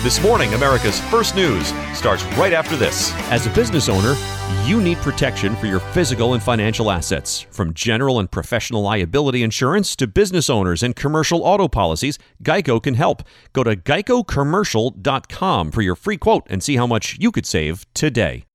This morning, America's First News starts right after this. As a business owner, you need protection for your physical and financial assets. From general and professional liability insurance to business owners and commercial auto policies, Geico can help. Go to geicocommercial.com for your free quote and see how much you could save today.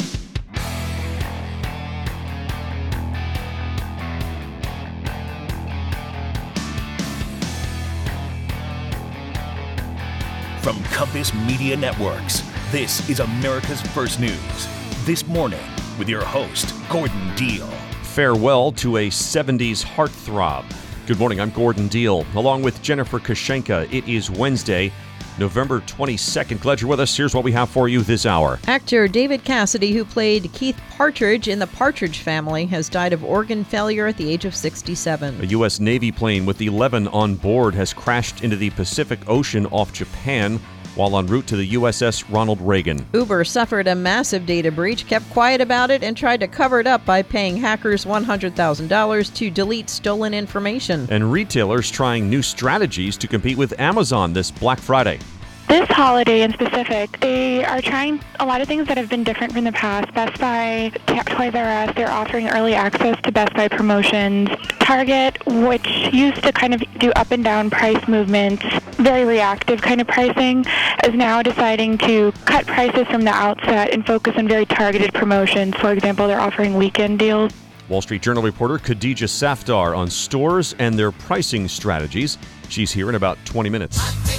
From Compass Media Networks, this is America's First News. This morning, with your host, Gordon Deal. Farewell to a 70s heartthrob. Good morning, I'm Gordon Deal. Along with Jennifer Kashenka, it is Wednesday, November 22nd. Glad you're with us. Here's what we have for you this hour. Actor David Cassidy, who played Keith Partridge in The Partridge Family, has died of organ failure at the age of 67. A U.S. Navy plane with 11 on board has crashed into the Pacific Ocean off Japan while en route to the USS Ronald Reagan. Uber suffered a massive data breach, kept quiet about it, and tried to cover it up by paying hackers $100,000 to delete stolen information. And retailers trying new strategies to compete with Amazon this Black Friday. This holiday in specific, they are trying a lot of things that have been different from the past. Best Buy, Toys R Us, they're offering early access to Best Buy promotions. Target, which used to kind of do up and down price movements, very reactive kind of pricing, is now deciding to cut prices from the outset and focus on very targeted promotions. For example, they're offering weekend deals. Wall Street Journal reporter Khadija Safdar on stores and their pricing strategies. She's here in about 20 minutes.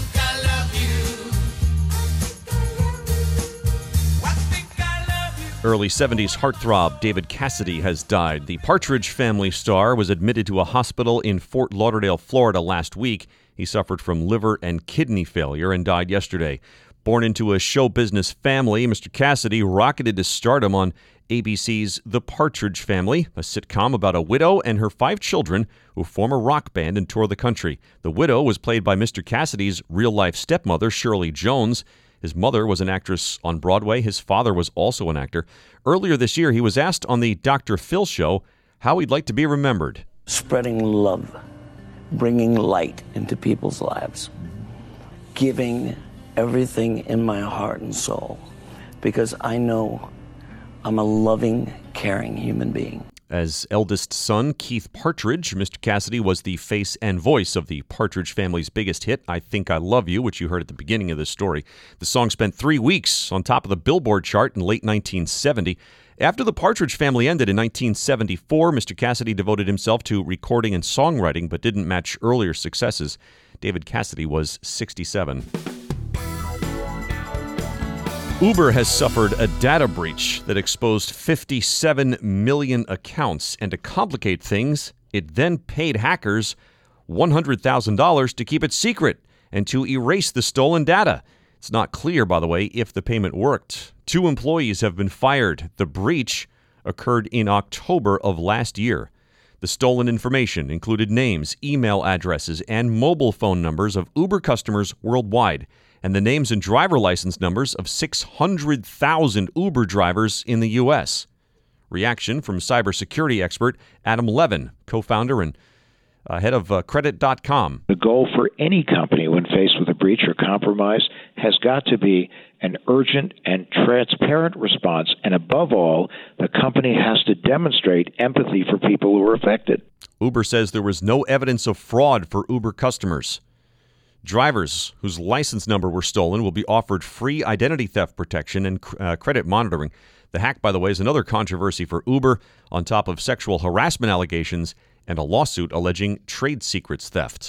Early 70s heartthrob David Cassidy has died. The Partridge Family star was admitted to a hospital in Fort Lauderdale, Florida last week. He suffered from liver and kidney failure and died yesterday. Born into a show business family, Mr. Cassidy rocketed to stardom on ABC's The Partridge Family, a sitcom about a widow and her 5 children who form a rock band and tour the country. The widow was played by Mr. Cassidy's real-life stepmother, Shirley Jones. His mother was an actress on Broadway. His father was also an actor. Earlier this year, he was asked on the Dr. Phil show how he'd like to be remembered. Spreading love, bringing light into people's lives, giving everything in my heart and soul, because I know I'm a loving, caring human being. As eldest son, Keith Partridge, Mr. Cassidy was the face and voice of the Partridge Family's biggest hit, I Think I Love You, which you heard at the beginning of this story. The song spent 3 weeks on top of the Billboard chart in late 1970. After the Partridge Family ended in 1974, Mr. Cassidy devoted himself to recording and songwriting, but didn't match earlier successes. David Cassidy was 67. Uber has suffered a data breach that exposed 57 million accounts, and to complicate things, it then paid hackers $100,000 to keep it secret and to erase the stolen data. It's not clear, by the way, if the payment worked. 2 employees have been fired. The breach occurred in October of last year. The stolen information included names, email addresses, and mobile phone numbers of Uber customers worldwide, and the names and driver license numbers of 600,000 Uber drivers in the U.S. Reaction from cybersecurity expert Adam Levin, co-founder and head of Credit.com. The goal for any company when faced with a breach or compromise has got to be an urgent and transparent response, and above all, the company has to demonstrate empathy for people who are affected. Uber says there was no evidence of fraud for Uber customers. Drivers whose license number were stolen will be offered free identity theft protection and credit monitoring. The hack, by the way, is another controversy for Uber, on top of sexual harassment allegations and a lawsuit alleging trade secrets theft.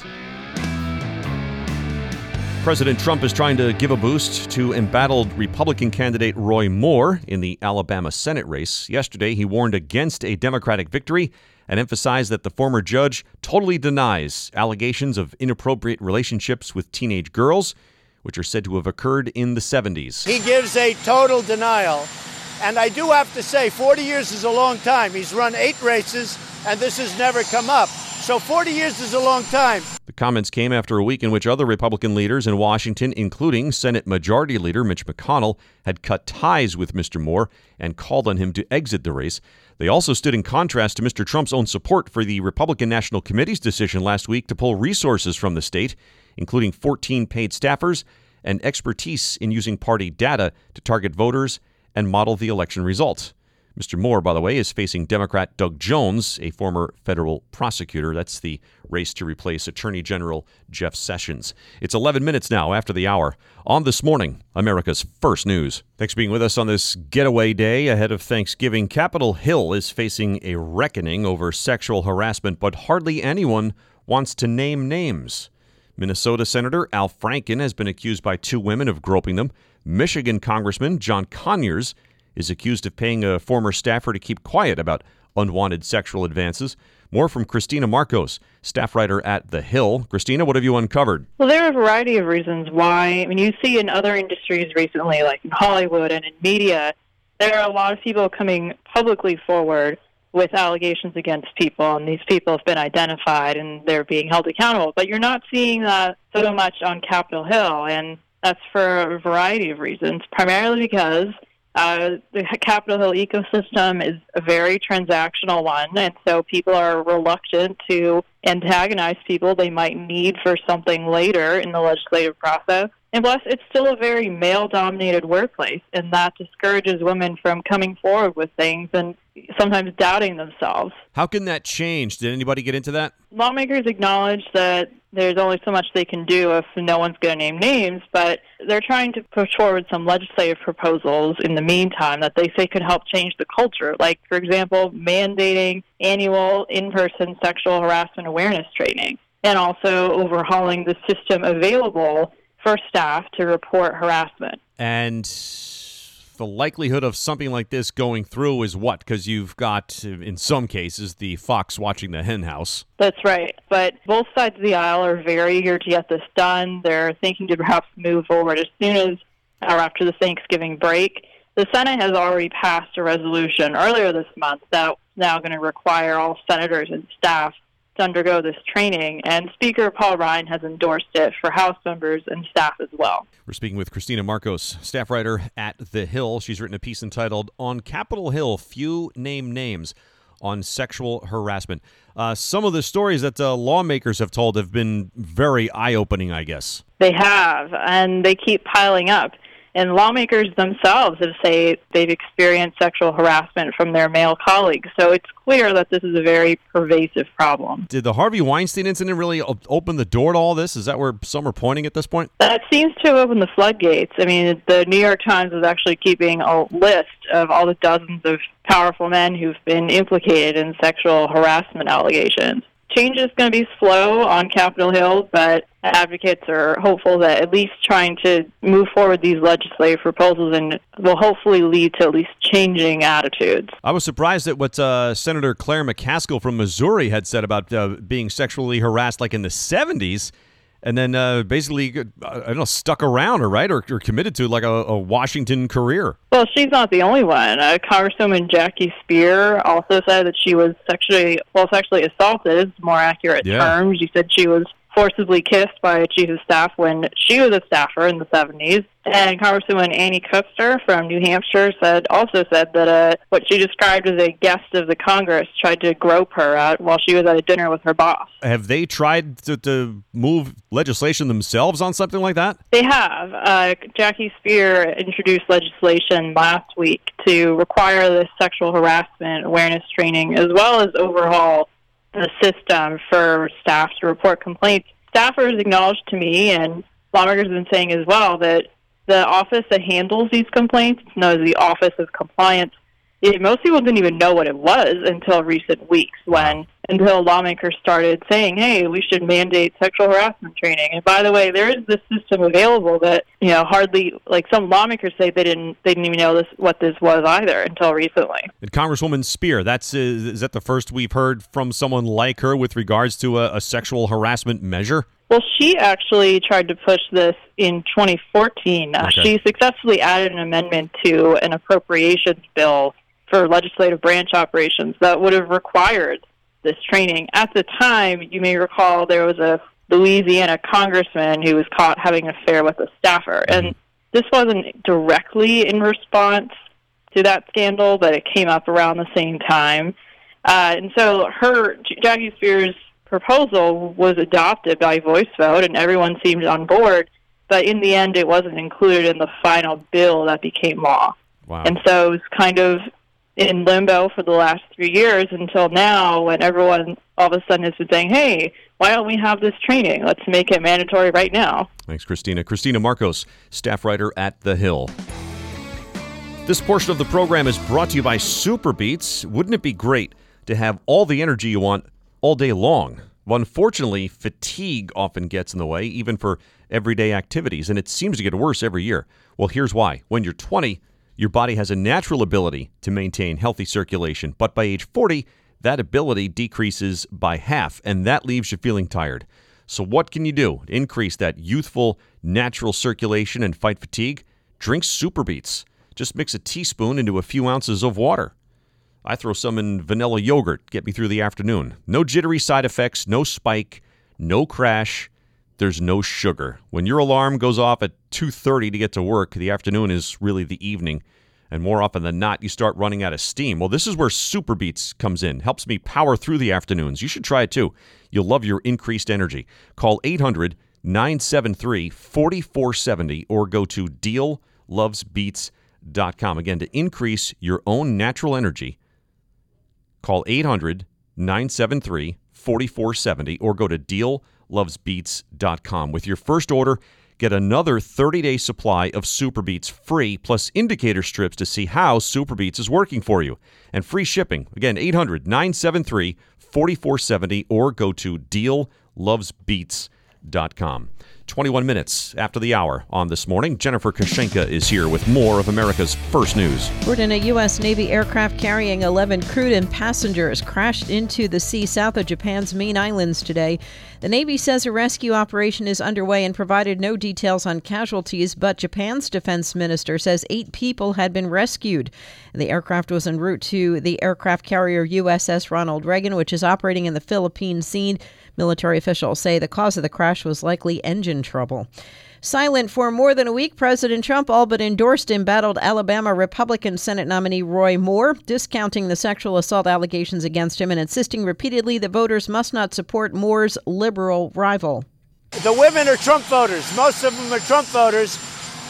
President Trump is trying to give a boost to embattled Republican candidate Roy Moore in the Alabama Senate race. Yesterday, he warned against a Democratic victory and emphasized that the former judge totally denies allegations of inappropriate relationships with teenage girls, which are said to have occurred in the 70s. He gives a total denial. And I do have to say, 40 years is a long time. He's run 8 races, and this has never come up. So 40 years is a long time. The comments came after a week in which other Republican leaders in Washington, including Senate Majority Leader Mitch McConnell, had cut ties with Mr. Moore and called on him to exit the race. They also stood in contrast to Mr. Trump's own support for the Republican National Committee's decision last week to pull resources from the state, including 14 paid staffers and expertise in using party data to target voters and model the election results. Mr. Moore, by the way, is facing Democrat Doug Jones, a former federal prosecutor. That's the race to replace Attorney General Jeff Sessions. It's 11 minutes now after the hour. On This Morning, America's First News. Thanks for being with us on this getaway day ahead of Thanksgiving. Capitol Hill is facing a reckoning over sexual harassment, but hardly anyone wants to name names. Minnesota Senator Al Franken has been accused by two women of groping them. Michigan Congressman John Conyers is accused of paying a former staffer to keep quiet about unwanted sexual advances. More from Christina Marcos, staff writer at The Hill. Christina, what have you uncovered? Well, there are a variety of reasons why. I mean, you see in other industries recently, like in Hollywood and in media, there are a lot of people coming publicly forward with allegations against people, and these people have been identified and they're being held accountable. But you're not seeing that so much on Capitol Hill, and that's for a variety of reasons, primarily because the Capitol Hill ecosystem is a very transactional one, and so people are reluctant to antagonize people they might need for something later in the legislative process. And plus, it's still a very male-dominated workplace, and that discourages women from coming forward with things and sometimes doubting themselves. How can that change? Did anybody get into that? Lawmakers acknowledge that there's only so much they can do if no one's going to name names, but they're trying to push forward some legislative proposals in the meantime that they say could help change the culture. Like, for example, mandating annual in-person sexual harassment awareness training, and also overhauling the system available for staff to report harassment. And the likelihood of something like this going through is what? Because you've got, in some cases, the fox watching the hen house. That's right. But both sides of the aisle are very eager to get this done. They're thinking to perhaps move forward as soon as or after the Thanksgiving break. The Senate has already passed a resolution earlier this month that's now going to require all senators and staff to undergo this training, and Speaker Paul Ryan has endorsed it for House members and staff as well. We're speaking with Christina Marcos, staff writer at The Hill. She's written a piece entitled "On Capitol Hill, Few Name Names on Sexual Harassment." Some of the stories that lawmakers have told have been very eye-opening, I guess. They have, and they keep piling up. And lawmakers themselves have said they've experienced sexual harassment from their male colleagues. So it's clear that this is a very pervasive problem. Did the Harvey Weinstein incident really open the door to all this? Is that where some are pointing at this point? That seems to have opened the floodgates. I mean, the New York Times is actually keeping a list of all the dozens of powerful men who've been implicated in sexual harassment allegations. Change is going to be slow on Capitol Hill, but advocates are hopeful that at least trying to move forward these legislative proposals and will hopefully lead to at least changing attitudes. I was surprised at what Senator Claire McCaskill from Missouri had said about being sexually harassed like in the 70s. And then basically, I don't know, stuck around, or committed to like a Washington career. Well, she's not the only one. Congresswoman Jackie Speier also said that she was sexually assaulted, is more accurate term. She said she was forcibly kissed by a chief of staff when she was a staffer in the 70s. And Congresswoman Annie Kupster from New Hampshire also said that what she described as a guest of the Congress tried to grope her while she was at a dinner with her boss. Have they tried to move legislation themselves on something like that? They have. Jackie Speier introduced legislation last week to require this sexual harassment awareness training, as well as overhaul the system for staff to report complaints. Staffers acknowledged to me, and lawmakers have been saying as well, that the office that handles these complaints, known as the Office of Compliance, most people didn't even know what it was until recent weeks, until lawmakers started saying, hey, we should mandate sexual harassment training. And by the way, there is this system available that, hardly, like some lawmakers say they didn't even know what this was either until recently. And Congresswoman Speier, is that the first we've heard from someone like her with regards to a sexual harassment measure? Well, she actually tried to push this in 2014. Okay. She successfully added an amendment to an appropriations bill for legislative branch operations that would have required this training. At the time, you may recall there was a Louisiana congressman who was caught having an affair with a staffer. And this wasn't directly in response to that scandal, but it came up around the same time. And so Jackie Speier's proposal was adopted by voice vote, and everyone seemed on board. but in the end it wasn't included in the final bill that became law. Wow. And so it was kind of in limbo for the last 3 years until now, when everyone all of a sudden has been saying, hey, why don't we have this training? Let's make it mandatory right now. Thanks, Christina. Christina Marcos, staff writer at The Hill. This portion of the program is brought to you by Super Beets. Wouldn't it be great to have all the energy you want all day long? Well, unfortunately, fatigue often gets in the way, even for everyday activities, and it seems to get worse every year. Well, here's why. When you're 20, your body has a natural ability to maintain healthy circulation, but by age 40, that ability decreases by half, and that leaves you feeling tired. So what can you do to increase that youthful, natural circulation and fight fatigue? Drink Super Beets. Just mix a teaspoon into a few ounces of water. I throw some in vanilla yogurt, get me through the afternoon. No jittery side effects, no spike, no crash. There's no sugar. When your alarm goes off at 2:30 to get to work, the afternoon is really the evening. And more often than not, you start running out of steam. Well, this is where Super Beets comes in. Helps me power through the afternoons. You should try it too. You'll love your increased energy. Call 800-973-4470 or go to deallovesbeets.com. Again, to increase your own natural energy, call 800-973-4470 or go to deallovesbeets.com. With your first order, get another 30-day supply of Super Beets free, plus indicator strips to see how Super Beets is working for you. And free shipping. Again, 800-973-4470 or go to deallovesbeets.com. 21 minutes after the hour on This Morning, Jennifer Kashenka is here with more of America's First News. According to U.S. Navy aircraft carrying 11 crew and passengers crashed into the sea south of Japan's main islands today. The Navy says a rescue operation is underway and provided no details on casualties, but Japan's defense minister says 8 people had been rescued. The aircraft was en route to the aircraft carrier USS Ronald Reagan, which is operating in the Philippine Sea. Military officials say the cause of the crash was likely engine trouble. Silent for more than a week, President Trump all but endorsed embattled Alabama Republican Senate nominee Roy Moore, discounting the sexual assault allegations against him and insisting repeatedly that voters must not support Moore's liberal rival. The women are Trump voters. Most of them are Trump voters.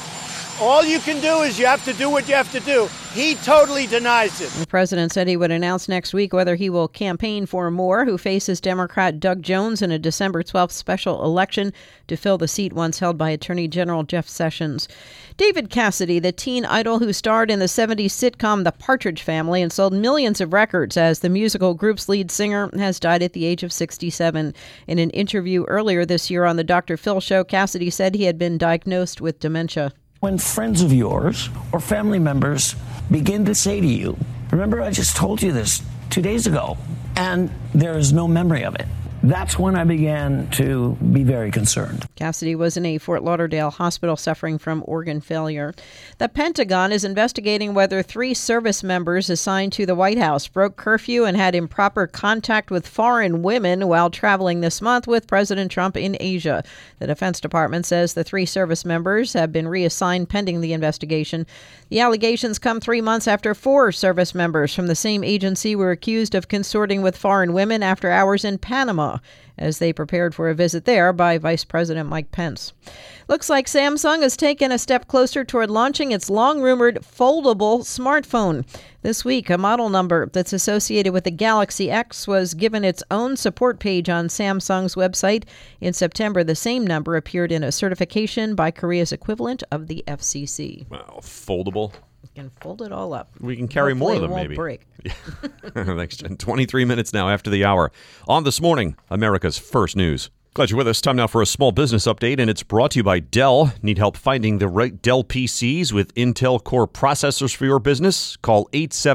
All you can do is you have to do what you have to do. He totally denies it. The president said he would announce next week whether he will campaign for Moore, who faces Democrat Doug Jones in a December 12th special election to fill the seat once held by Attorney General Jeff Sessions. David Cassidy, the teen idol who starred in the 70s sitcom The Partridge Family and sold millions of records as the musical group's lead singer, has died at the age of 67. In an interview earlier this year on the Dr. Phil Show, Cassidy said he had been diagnosed with dementia. When friends of yours or family members begin to say to you, remember I just told you this 2 days ago, and there is no memory of it, that's when I began to be very concerned. Cassidy was in a Fort Lauderdale hospital suffering from organ failure. The Pentagon is investigating whether 3 service members assigned to the White House broke curfew and had improper contact with foreign women while traveling this month with President Trump in Asia. The Defense Department says the 3 service members have been reassigned pending the investigation. The allegations come 3 months after 4 service members from the same agency were accused of consorting with foreign women after hours in Panama, as they prepared for a visit there by Vice President Mike Pence. Looks like Samsung has taken a step closer toward launching its long-rumored foldable smartphone. This week, a model number that's associated with the Galaxy X was given its own support page on Samsung's website. In September, the same number appeared in a certification by Korea's equivalent of the FCC. Wow, foldable. You can fold it all up. We can carry more of them, maybe. Break. Thanks, Jen. 23 minutes now after the hour. On This Morning, America's First News. Glad you're with us. Time now for a small business update, and it's brought to you by Dell. Need help finding the right Dell PCs with Intel Core processors for your business? Call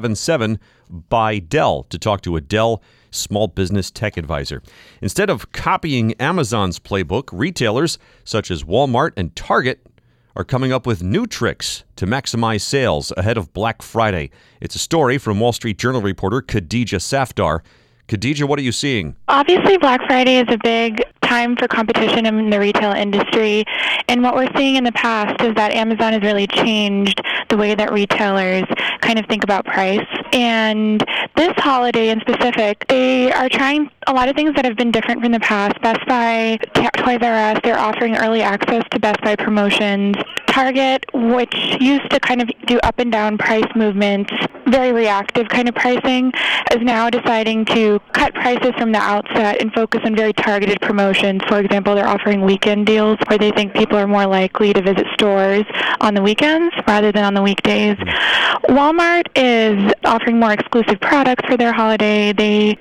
877-BUY-DELL to talk to a Dell small business tech advisor. Instead of copying Amazon's playbook, retailers such as Walmart and Target are coming up with new tricks to maximize sales ahead of Black Friday. It's a story from Wall Street Journal reporter Khadija Safdar. Khadija, what are you seeing? Obviously, Black Friday is a big time for competition in the retail industry. And what we're seeing in the past is that Amazon has really changed the way that retailers kind of think about price. And this holiday in specific, they are trying a lot of things that have been different from the past. Best Buy, Toys R Us, they're offering early access to Best Buy promotions. Target, which used to kind of do up and down price movements, very reactive kind of pricing, is now deciding to cut prices from the outset and focus on very targeted promotions. For example, they're offering weekend deals where they think people are more likely to visit stores on the weekends rather than on the weekdays. Walmart is offering more exclusive products for their holiday.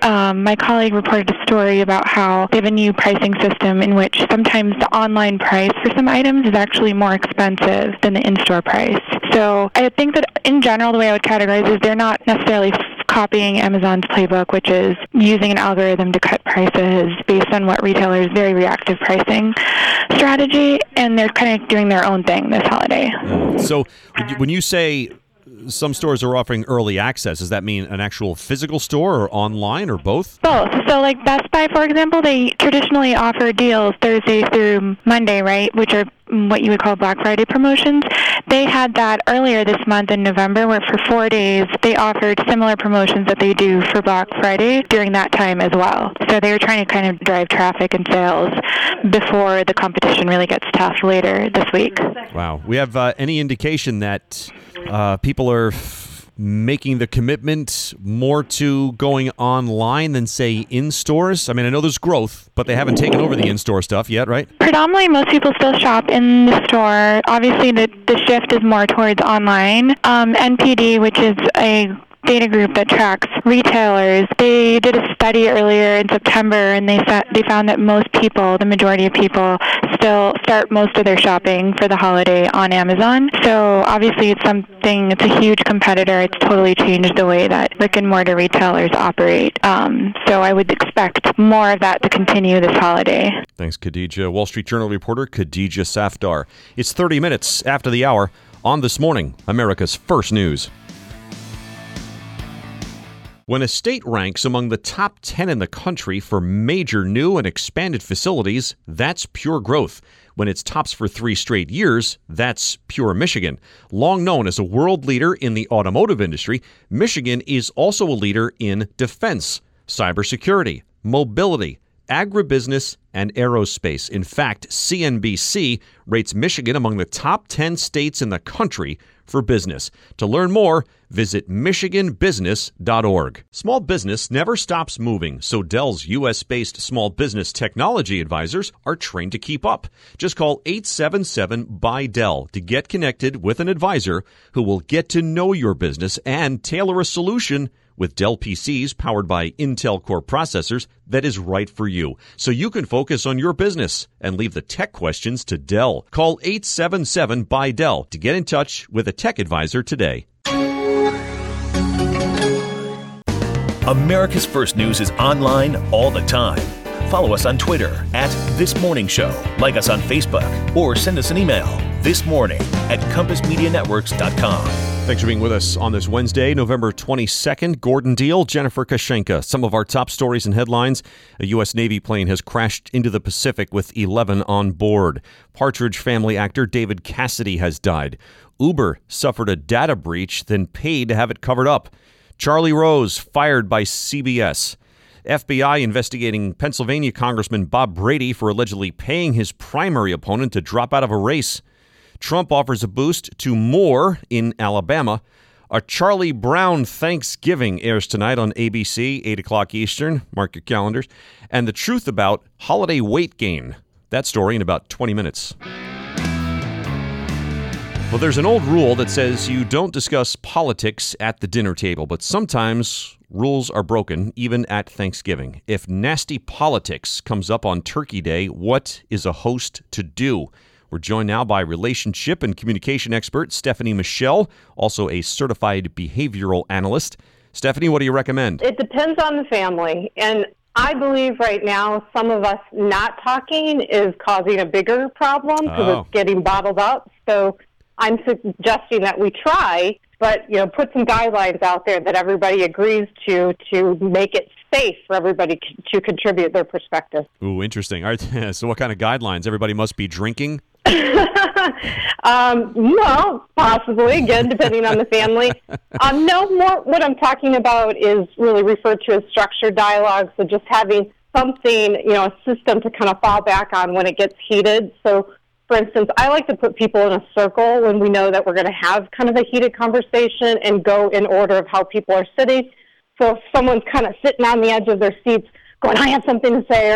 My colleague reported a story about how they have a new pricing system in which sometimes the online price for some items is actually more expensive than the in-store price. So I think that in general, the way I would categorize is they're not necessarily copying Amazon's playbook, which is using an algorithm to cut prices based on what retailers' very reactive pricing strategy, and they're kind of doing their own thing this holiday. So when you say some stores are offering early access, does that mean an actual physical store or online or both? Both. So like Best Buy, for example, they traditionally offer deals Thursday through Monday, right, which are what you would call Black Friday promotions. They had that earlier this month in November, where for 4 days they offered similar promotions that they do for Black Friday during that time as well. So they were trying to kind of drive traffic and sales before the competition really gets tough later this week. Wow. We have any indication that people are making the commitment more to going online than, say, in stores? I mean, I know there's growth, but they haven't taken over the in-store stuff yet, right? Predominantly, most people still shop in the store. Obviously, the shift is more towards online. NPD, which is a data group that tracks retailers, they did a study earlier in September, and they found that most people, the majority of people, still start most of their shopping for the holiday on Amazon. So obviously it's a huge competitor. It's totally changed the way that brick-and-mortar retailers operate. So I would expect more of that to continue this holiday. Thanks, Khadija. Wall Street Journal reporter Khadija Safdar. It's 30 minutes after the hour on This Morning, America's First News. When a state ranks among the top 10 in the country for major new and expanded facilities, that's pure growth. When it's tops for 3 straight years, that's pure Michigan. Long known as a world leader in the automotive industry, Michigan is also a leader in defense, cybersecurity, mobility, agribusiness, and aerospace. In fact, CNBC rates Michigan among the top 10 states in the country for business. To learn more, visit michiganbusiness.org. Small business never stops moving, so Dell's U.S.-based small business technology advisors are trained to keep up. Just call 877-BUY-DELL to get connected with an advisor who will get to know your business and tailor a solution with Dell PCs powered by Intel Core processors that is right for you, so you can focus on your business and leave the tech questions to Dell. Call 877-BUY-DELL to get in touch with a tech advisor today. America's First News is online all the time. Follow us on Twitter @ThisMorningShow. Like us on Facebook or send us an email thismorning@compassmedianetworks.com. Thanks for being with us on this Wednesday, November 22nd. Gordon Deal, Jennifer Kashenka. Some of our top stories and headlines. A U.S. Navy plane has crashed into the Pacific with 11 on board. Partridge Family actor David Cassidy has died. Uber suffered a data breach, then paid to have it covered up. Charlie Rose fired by CBS. FBI investigating Pennsylvania Congressman Bob Brady for allegedly paying his primary opponent to drop out of a race. Trump offers a boost to Moore in Alabama. A Charlie Brown Thanksgiving airs tonight on ABC, 8 o'clock Eastern. Mark your calendars. And the truth about holiday weight gain. That story in about 20 minutes. Well, there's an old rule that says you don't discuss politics at the dinner table, but sometimes rules are broken, even at Thanksgiving. If nasty politics comes up on Turkey Day, what is a host to do? We're joined now by relationship and communication expert Stephanie Michelle, also a certified behavioral analyst. Stephanie, what do you recommend? It depends on the family. And I believe right now some of us not talking is causing a bigger problem because it's getting bottled up. So I'm suggesting that we try, but put some guidelines out there that everybody agrees to make it safe for everybody to contribute their perspective. Ooh, interesting. All right. So what kind of guidelines? Everybody must be drinking Well, possibly, again, depending on the family. No, more what I'm talking about is really referred to as structured dialogue, so just having something, a system to kind of fall back on when it gets heated. So, for instance, I like to put people in a circle when we know that we're going to have kind of a heated conversation and go in order of how people are sitting. So if someone's kind of sitting on the edge of their seats going, I have something to say,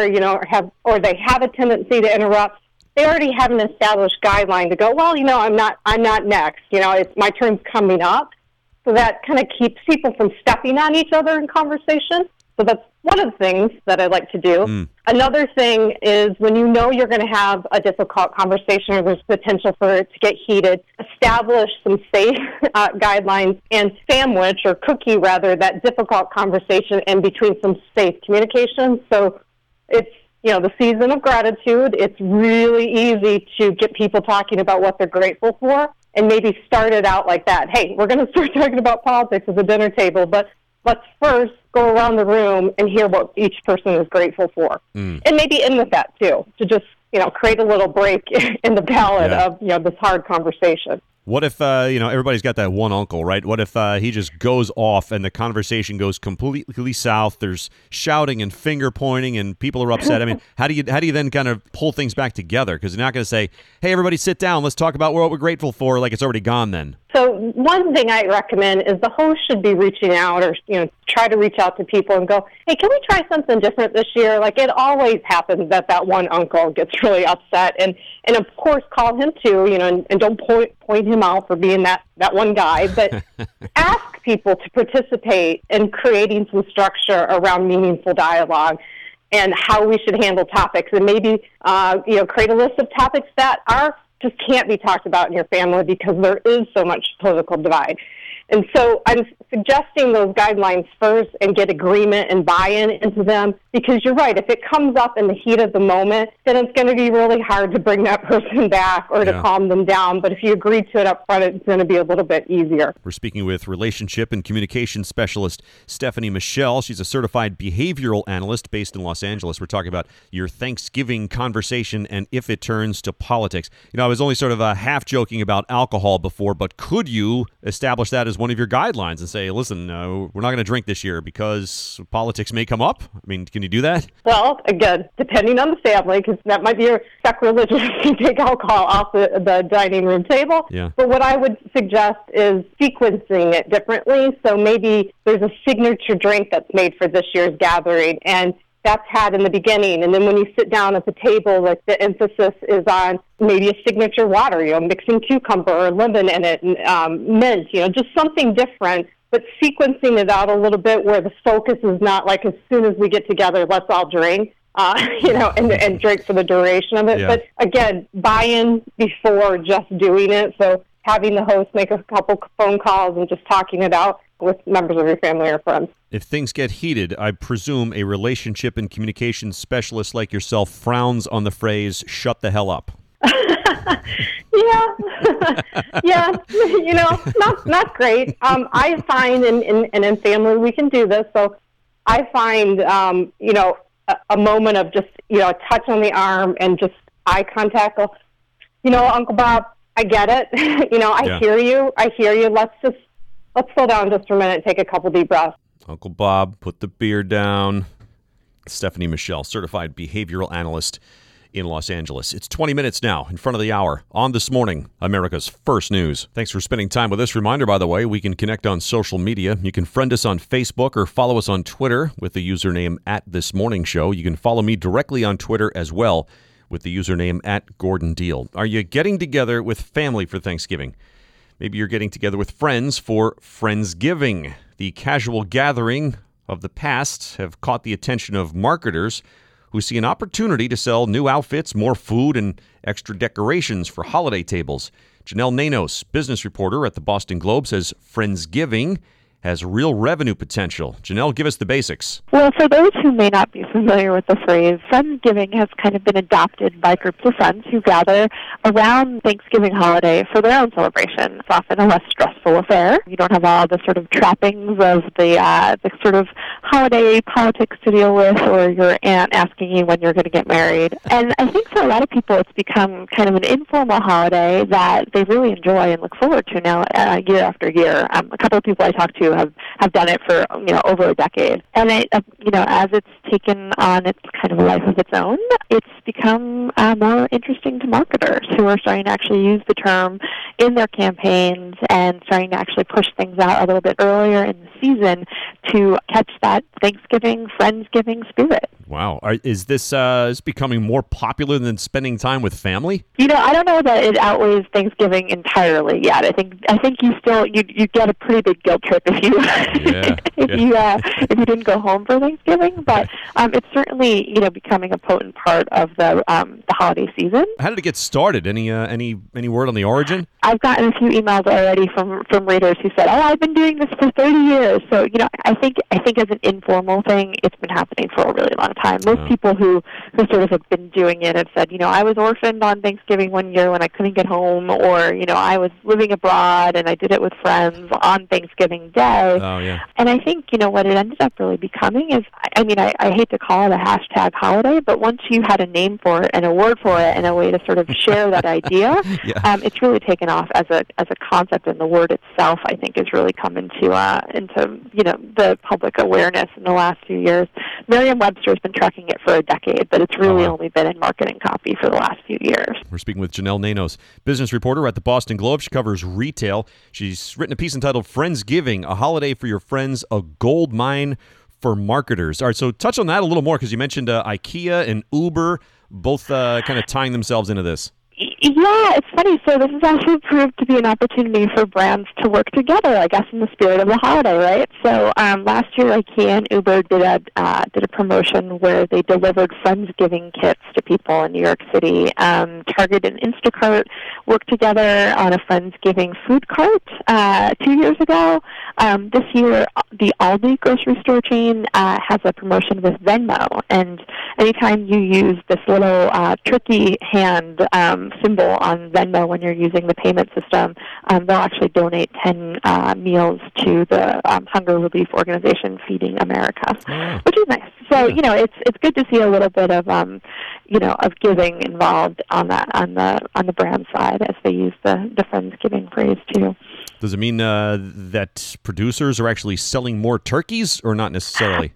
or they have a tendency to interrupt, they already have an established guideline to go, well, I'm not next. It's my turn's coming up. So that kind of keeps people from stepping on each other in conversation. So that's one of the things that I like to do. Another thing is when you know you're going to have a difficult conversation or there's potential for it to get heated, establish some safe guidelines and sandwich or cookie, rather, that difficult conversation in between some safe communication. So it's, the season of gratitude. It's really easy to get people talking about what they're grateful for and maybe start it out like that. Hey, we're going to start talking about politics at the dinner table, but let's first go around the room and hear what each person is grateful for. And maybe end with that, too, to just, create a little break in the ballad of, this hard conversation. What if, everybody's got that one uncle, right? What if he just goes off and the conversation goes completely south? There's shouting and finger pointing and people are upset. I mean, how do you then kind of pull things back together? Because you're not going to say, hey, everybody sit down. Let's talk about what we're grateful for. Like it's already gone then. So one thing I recommend is the host should be reaching out or, try to reach out to people and go, hey, can we try something different this year? Like it always happens that one uncle gets really upset. And of course, call him too, and don't point him out for being that one guy. But ask people to participate in creating some structure around meaningful dialogue and how we should handle topics. And maybe, create a list of topics that just can't be talked about in your family because there is so much political divide. And so I'm suggesting those guidelines first and get agreement and buy-in into them because you're right. If it comes up in the heat of the moment, then it's going to be really hard to bring that person back or to calm them down. But if you agree to it up front, it's going to be a little bit easier. We're speaking with relationship and communication specialist Stephanie Michelle. She's a certified behavioral analyst based in Los Angeles. We're talking about your Thanksgiving conversation and if it turns to politics. I was only sort of half joking about alcohol before, but could you establish that as one of your guidelines and say, listen, we're not going to drink this year because politics may come up? I mean, can you do that? Well, again, depending on the family, because that might be sacrilegious to take alcohol off the dining room table. Yeah. But what I would suggest is sequencing it differently. So maybe there's a signature drink that's made for this year's gathering, and that's had in the beginning. And then when you sit down at the table, like the emphasis is on maybe a signature water, mixing cucumber or lemon in it, and mint, just something different, but sequencing it out a little bit where the focus is not like as soon as we get together, let's all drink, and drink for the duration of it. Yeah. But again, buy-in before just doing it. So having the host make a couple phone calls and just talking it out with members of your family or friends. If things get heated, I presume a relationship and communication specialist like yourself frowns on the phrase, shut the hell up. Yeah, not great. I find in family we can do this. So I find, a moment of just, a touch on the arm and just eye contact. Uncle Bob, I get it. I hear you. Let's slow down just for a minute and take a couple deep breaths. Uncle Bob, put the beer down. Stephanie Michelle, certified behavioral analyst in Los Angeles. It's 20 minutes now in front of the hour on This Morning, America's First News. Thanks for spending time with us. Reminder, by the way, we can connect on social media. You can friend us on Facebook or follow us on Twitter with the username @ThisMorningShow. You can follow me directly on Twitter as well with the username @GordonDeal. Are you getting together with family for Thanksgiving? Maybe you're getting together with friends for Friendsgiving. The casual gathering of the past have caught the attention of marketers who see an opportunity to sell new outfits, more food, and extra decorations for holiday tables. Janelle Nanos, business reporter at the Boston Globe, says Friendsgiving has real revenue potential. Janelle, give us the basics. Well, for those who may not be familiar with the phrase, Friendsgiving has kind of been adopted by groups of friends who gather around Thanksgiving holiday for their own celebration. It's often a less stressful affair. You don't have all the sort of trappings of the sort of holiday politics to deal with, or your aunt asking you when you're going to get married. And I think for a lot of people, it's become kind of an informal holiday that they really enjoy and look forward to now year after year. A couple of people I talked to have done it for over a decade, and as it's taken on its kind of a life of its own, it's become more interesting to marketers who are starting to actually use the term in their campaigns and starting to actually push things out a little bit earlier in the season to catch that Thanksgiving, Friendsgiving spirit. Wow. Is this becoming more popular than spending time with family? I don't know that it outweighs Thanksgiving entirely yet. I think you get a pretty big guilt trip if you if you didn't go home for Thanksgiving. But it's certainly becoming a potent part of the holiday season. How did it get started? Any word on the origin? I've gotten a few emails already from readers who said, "Oh, I've been doing this for 30 years." So I think as an informal thing, it's been happening for a really long time. Most people who sort of have been doing it have said, I was orphaned on Thanksgiving one year when I couldn't get home, or I was living abroad and I did it with friends on Thanksgiving Day. Oh, yeah. And I think what it ended up really becoming is, I hate to call it a hashtag holiday, but once you had a name for it and a word for it and a way to sort of share that idea, it's really taken off as a concept, and the word itself, I think, has really come into the public awareness in the last few years. Merriam-Webster's been tracking it for a decade, but it's really only been in marketing copy for the last few years. We're speaking with Janelle Nanos, business reporter at the Boston Globe. She covers retail. She's written a piece entitled Friendsgiving, a holiday for your friends, a gold mine for marketers. All right, so touch on that a little more, because you mentioned IKEA and Uber, both kind of tying themselves into this. Yeah, it's funny. So this has actually proved to be an opportunity for brands to work together, I guess, in the spirit of the holiday, right? So last year, IKEA and Uber did a promotion where they delivered Friendsgiving kits to people in New York City. Target and Instacart worked together on a Friendsgiving food cart 2 years ago. This year, the Aldi grocery store chain has a promotion with Venmo, and anytime you use this little turkey hand symbol on Venmo when you're using the payment system, they'll actually donate 10 meals to the hunger relief organization Feeding America, which is nice. So it's good to see a little bit of of giving involved on the brand side as they use the Friendsgiving phrase too. Does it mean that producers are actually selling more turkeys, or not necessarily?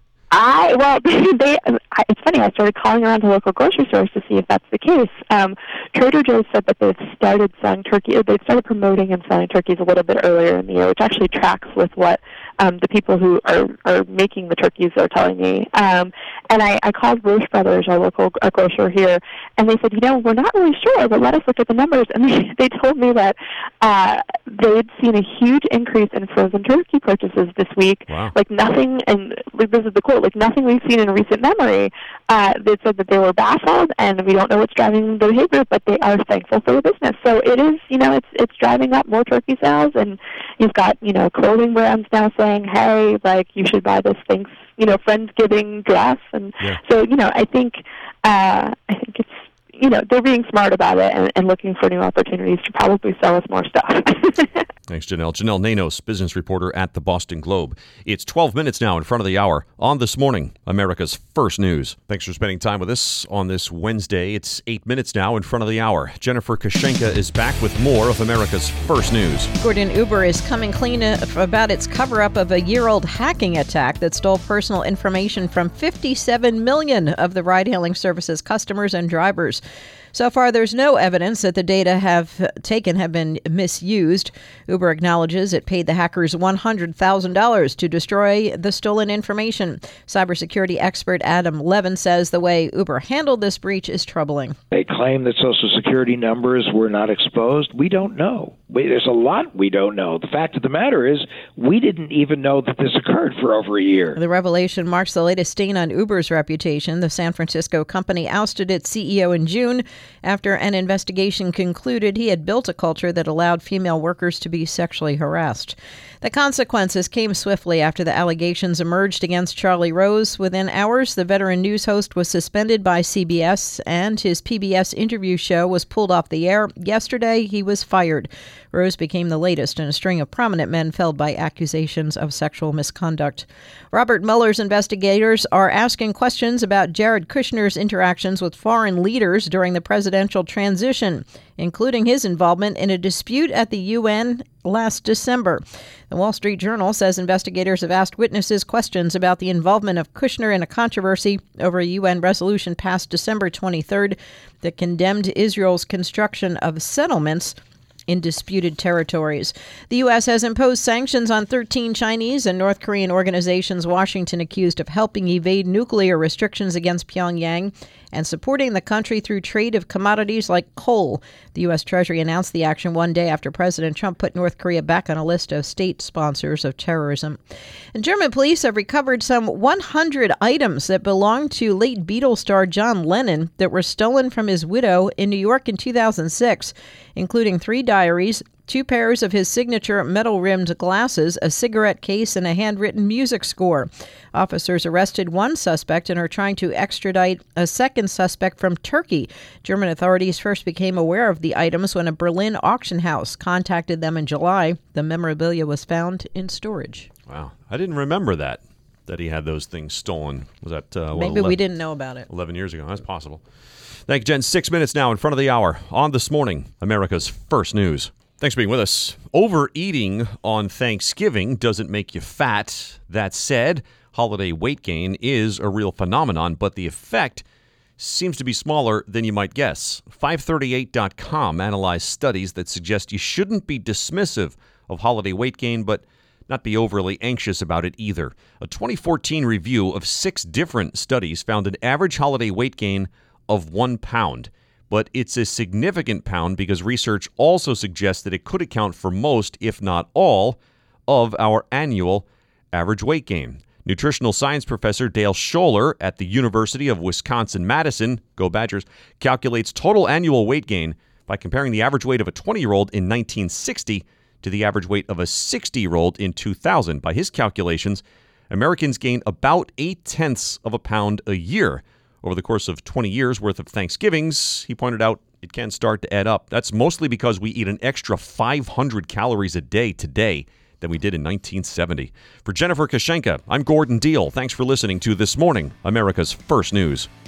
It's funny. I started calling around to local grocery stores to see if that's the case. Trader Joe's said that they've started selling turkey. They've started promoting and selling turkeys a little bit earlier in the year, which actually tracks with what the people who are making the turkeys are telling me. And I called Roche Brothers, our local grocer here, and they said, we're not really sure, but let us look at the numbers. And they told me that they'd seen a huge increase in frozen turkey purchases this week. Wow. Like nothing, and this is the quote, like nothing we've seen in recent memory. They said that they were baffled, and we don't know what's driving the behavior, but they are thankful for the business. So it is, it's driving up more turkey sales, and you've got, clothing brands now saying, hey, like you should buy this Friendsgiving dress, and so I think it's they're being smart about it and looking for new opportunities to probably sell us more stuff. Thanks, Janelle. Janelle Nanos, business reporter at the Boston Globe. It's 12 minutes now in front of the hour on This Morning, America's First News. Thanks for spending time with us on this Wednesday. It's 8 minutes now in front of the hour. Jennifer Kashenka is back with more of America's First News. Gordon, Uber is coming clean about its cover-up of a year-old hacking attack that stole personal information from 57 million of the ride-hailing service's customers and drivers. So far, there's no evidence that the data have been misused. Uber acknowledges it paid the hackers $100,000 to destroy the stolen information. Cybersecurity expert Adam Levin says the way Uber handled this breach is troubling. They claim that Social Security numbers were not exposed. We don't know. There's a lot we don't know. The fact of the matter is we didn't even know that this occurred for over a year. The revelation marks the latest stain on Uber's reputation. The San Francisco company ousted its CEO in June after an investigation concluded he had built a culture that allowed female workers to be sexually harassed. The consequences came swiftly after the allegations emerged against Charlie Rose. Within hours, the veteran news host was suspended by CBS, and his PBS interview show was pulled off the air. Yesterday, he was fired. Rose became the latest in a string of prominent men felled by accusations of sexual misconduct. Robert Mueller's investigators are asking questions about Jared Kushner's interactions with foreign leaders during the presidential transition, including his involvement in a dispute at the UN last December. The Wall Street Journal says investigators have asked witnesses questions about the involvement of Kushner in a controversy over a UN resolution passed December 23rd that condemned Israel's construction of settlements in disputed territories. The U.S. has imposed sanctions on 13 Chinese and North Korean organizations Washington accused of helping evade nuclear restrictions against Pyongyang and supporting the country through trade of commodities like coal. The U.S. Treasury announced the action one day after President Trump put North Korea back on a list of state sponsors of terrorism. And German police have recovered some 100 items that belonged to late Beatles star John Lennon that were stolen from his widow in New York in 2006, including 3 diaries, 2 pairs of his signature metal-rimmed glasses, a cigarette case, and a handwritten music score. Officers arrested 1 suspect and are trying to extradite a second suspect from Turkey. German authorities first became aware of the items when a Berlin auction house contacted them in July. The memorabilia was found in storage. Wow. I didn't remember that he had those things stolen. Was that maybe we didn't know about it. 11 years ago. That's possible. Thank you, Jen. 6 minutes now in front of the hour on This Morning, America's First News. Thanks for being with us. Overeating on Thanksgiving doesn't make you fat. That said, holiday weight gain is a real phenomenon, but the effect seems to be smaller than you might guess. 538.com analyzed studies that suggest you shouldn't be dismissive of holiday weight gain, but not be overly anxious about it either. A 2014 review of 6 different studies found an average holiday weight gain of 1 pound. But it's a significant pound because research also suggests that it could account for most, if not all, of our annual average weight gain. Nutritional science professor Dale Scholler at the University of Wisconsin-Madison, go Badgers, calculates total annual weight gain by comparing the average weight of a 20-year-old in 1960 to the average weight of a 60-year-old in 2000. By his calculations, Americans gain about 0.8 of a pound a year. Over the course of 20 years' worth of Thanksgivings, he pointed out it can start to add up. That's mostly because we eat an extra 500 calories a day today than we did in 1970. For Jennifer Kashenka, I'm Gordon Deal. Thanks for listening to This Morning, America's First News.